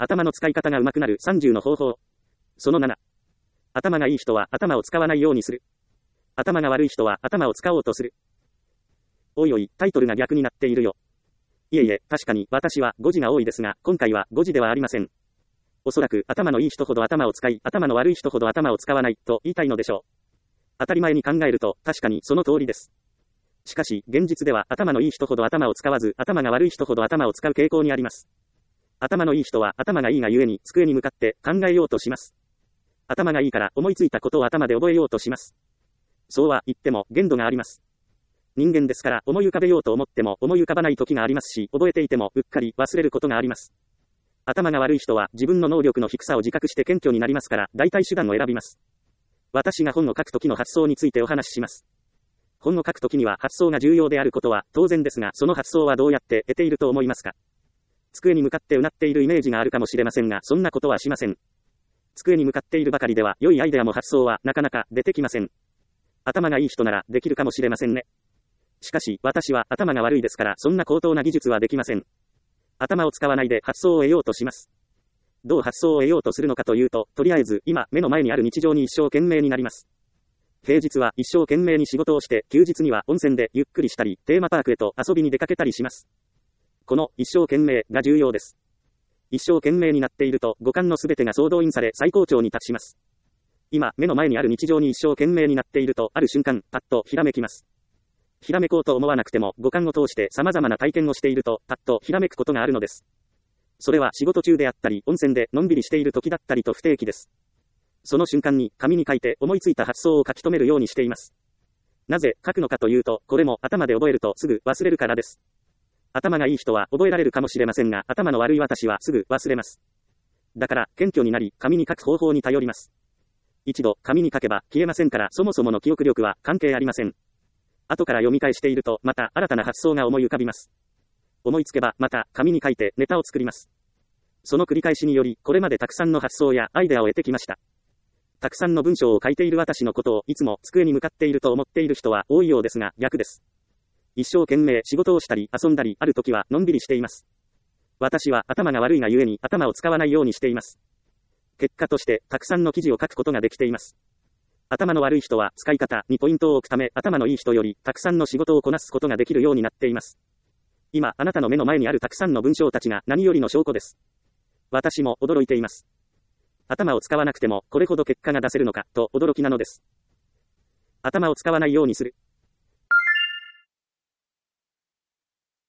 頭の使い方が上手くなる30の方法。その7。頭がいい人は頭を使わないようにする。頭が悪い人は頭を使おうとする。おいおい、タイトルが逆になっているよ。いえいえ、確かに私は誤字が多いですが、今回は誤字ではありません。おそらく頭のいい人ほど頭を使い、頭の悪い人ほど頭を使わないと言いたいのでしょう。当たり前に考えると確かにその通りです。しかし、現実では頭のいい人ほど頭を使わず、頭が悪い人ほど頭を使う傾向にあります。頭のいい人は頭がいいがゆえに机に向かって考えようとします。頭がいいから思いついたことを頭で覚えようとします。そうは言っても限度があります。人間ですから思い浮かべようと思っても思い浮かばない時がありますし、覚えていてもうっかり忘れることがあります。頭が悪い人は自分の能力の低さを自覚して謙虚になりますから、代替手段を選びます。私が本を書く時の発想についてお話しします。本を書く時には発想が重要であることは当然ですが、その発想はどうやって得ていると思いますか？机に向かってうなっているイメージがあるかもしれませんが、そんなことはしません。机に向かっているばかりでは良いアイデアも発想はなかなか出てきません。頭がいい人ならできるかもしれませんね。しかし私は頭が悪いですから、そんな高等な技術はできません。頭を使わないで発想を得ようとします。どう発想を得ようとするのかというと、とりあえず今目の前にある日常に一生懸命になります。平日は一生懸命に仕事をして、休日には温泉でゆっくりしたり、テーマパークへと遊びに出かけたりします。この一生懸命が重要です。一生懸命になっていると五感のすべてが総動員され最高潮に達します。今目の前にある日常に一生懸命になっていると、ある瞬間パッとひらめきます。ひらめこうと思わなくても五感を通して様々な体験をしているとパッとひらめくことがあるのです。それは仕事中であったり、温泉でのんびりしている時だったりと不定期です。その瞬間に紙に書いて思いついた発想を書き留めるようにしています。なぜ書くのかというと、これも頭で覚えるとすぐ忘れるからです。頭がいい人は覚えられるかもしれませんが、頭の悪い私はすぐ忘れます。だから謙虚になり、紙に書く方法に頼ります。一度紙に書けば消えませんから、そもそもの記憶力は関係ありません。後から読み返しているとまた新たな発想が思い浮かびます。思いつけばまた紙に書いてネタを作ります。その繰り返しにより、これまでたくさんの発想やアイデアを得てきました。たくさんの文章を書いている私のことをいつも机に向かっていると思っている人は多いようですが、逆です。一生懸命仕事をしたり遊んだり、ある時はのんびりしています。私は頭が悪いがゆえに頭を使わないようにしています。結果としてたくさんの記事を書くことができています。頭の悪い人は使い方にポイントを置くため、頭のいい人よりたくさんの仕事をこなすことができるようになっています。今あなたの目の前にあるたくさんの文章たちが何よりの証拠です。私も驚いています。頭を使わなくてもこれほど結果が出せるのかと驚きなのです。頭を使わないようにする。